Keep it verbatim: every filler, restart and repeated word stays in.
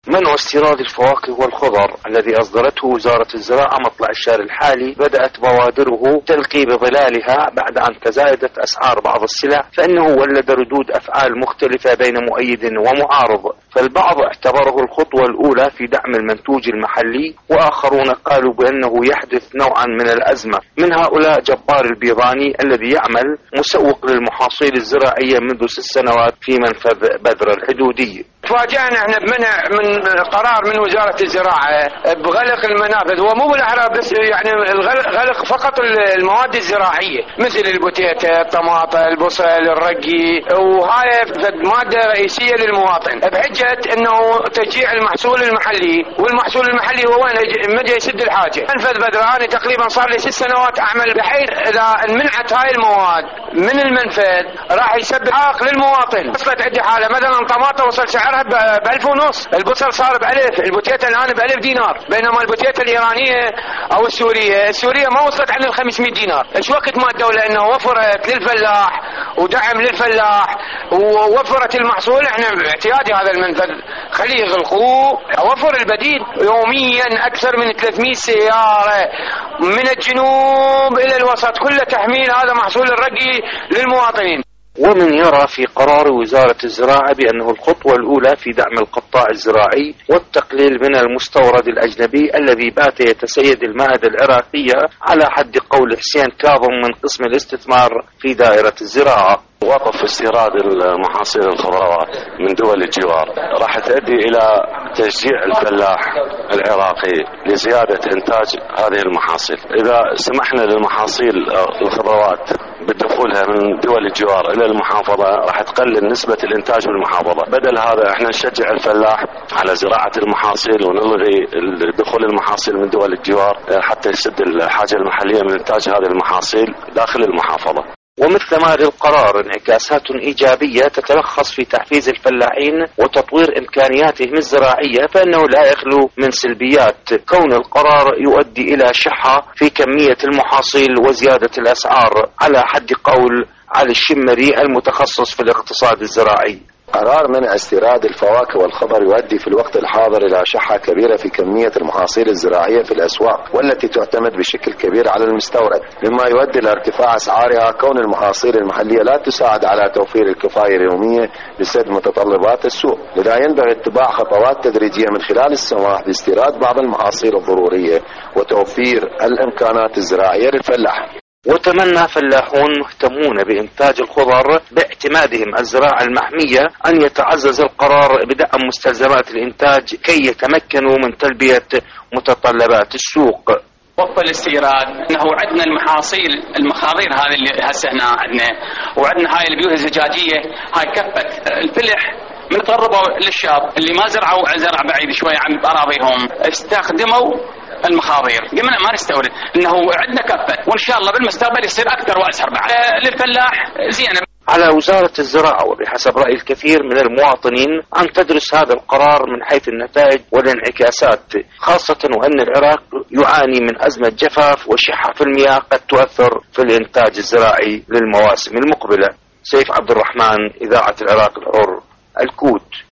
منع استيراد الفواكه والخضر الذي أصدرته وزارة الزراعة مطلع الشهر الحالي بدأت بوادره تلقي بظلالها بعد أن تزايدت أسعار بعض السلع، فإنه ولد ردود أفعال مختلفة بين مؤيد ومعارض. فالبعض اعتبره الخطوة الأولى في دعم المنتوج المحلي، وآخرون قالوا بأنه يحدث نوعا من الأزمة. من هؤلاء جبار البيضاني الذي يعمل مسوق للمحاصيل الزراعية منذ ست سنوات في منفذ بذرة الحدودي. تفاجأنا احنا بمنع من قرار من وزارة الزراعة بغلق المنافذ، ومو بالاحرى بس يعني غلق فقط المواد الزراعية مثل البوتيتا، الطماطم، البصل، الرقي، وهاي مادة رئيسية للمواطن بحجة انه تشجيع المحصول المحلي. والمحصول المحلي هو وين مدى يسد الحاجة. منفذ بدرة انا تقريبا صار لي ست سنوات اعمل، بحيث اذا انمنعت هاي المواد من المنفذ راح يسبب عائق للمواطن. وصلت عندي حالة مثلا طماطم وصل سعرها بألف ونص، البصل صار بألف، البوتيتا الآن بألف دينار، بينما البوتيتا الإيرانية أو السورية السورية ما وصلت عن الخمسمائة دينار. إيش وقت ما الدولة إنه وفرت للفلاح ودعم للفلاح ووفرت المحصول، إحنا باعتيادي هذا المنفذ خليه يغلقوه. وفر البديل يوميا أكثر من ثلاثمائة سيارة من الجنوب إلى الوسط، كله تحميل هذا محصول الرقي للمواطنين. ومن يرى في قرار وزارة الزراعة بأنه الخطوة الأولى في دعم القطاع الزراعي والتقليل من المستورد الأجنبي الذي بات يتسيد المائدة العراقية، على حد قول حسين كاظم من قسم الاستثمار في دائرة الزراعة. وقف استيراد المحاصيل الخضروات من دول الجوار راح تؤدي إلى تشجيع الفلاح العراقي لزيادة إنتاج هذه المحاصيل. إذا سمحنا للمحاصيل الخضروات بدخولها من دول الجوار إلى المحافظة راح تقلل نسبة الإنتاج بالمحافظة. بدل هذا احنا نشجع الفلاح على زراعة المحاصيل ونلغي دخول المحاصيل من دول الجوار حتى يسد الحاجة المحلية من إنتاج هذه المحاصيل داخل المحافظة. ومثل ما للقرار انعكاسات إيجابية تتلخص في تحفيز الفلاحين وتطوير إمكانياتهم الزراعية، فإنه لا يخلو من سلبيات، كون القرار يؤدي إلى شحة في كمية المحاصيل وزيادة الأسعار، على حد قول علي الشمري المتخصص في الاقتصاد الزراعي. قرار منع استيراد الفواكه والخضر يؤدي في الوقت الحاضر إلى شحة كبيرة في كمية المحاصيل الزراعية في الأسواق، والتي تعتمد بشكل كبير على المستورد، مما يؤدي إلى ارتفاع أسعارها، كون المحاصيل المحلية لا تساعد على توفير الكفاية اليومية لسد متطلبات السوق. لذا ينبغي اتباع خطوات تدريجية من خلال السماح باستيراد بعض المحاصيل الضرورية وتوفير الإمكانات الزراعية للفلاح. وتمنى فلاحون مهتمون بإنتاج الخضر باعتمادهم الزراعة المحمية أن يتعزز القرار بدعم مستلزمات الإنتاج كي يتمكنوا من تلبية متطلبات السوق. وقف الاستيراد انه عندنا المحاصيل المخاضير هذه اللي هسه هنا عندنا، وعندنا هاي البيوت الزجاجيه هاي كفت الفلح من تقربوا للشاب اللي ما زرعوا زرع بعيد شويه عن اراضيهم استخدموا المخاضير. قمنا ما نستورد، انه عندنا كفه وان شاء الله بالمستقبل يصير اكثر واسهر بعد للفلاح زينه. على وزارة الزراعة وبحسب رأي الكثير من المواطنين أن تدرس هذا القرار من حيث النتائج والانعكاسات، خاصة وأن العراق يعاني من أزمة جفاف وشحة في المياه قد تؤثر في الإنتاج الزراعي للمواسم المقبلة. سيف عبد الرحمن، إذاعة العراق الحر، الكوت.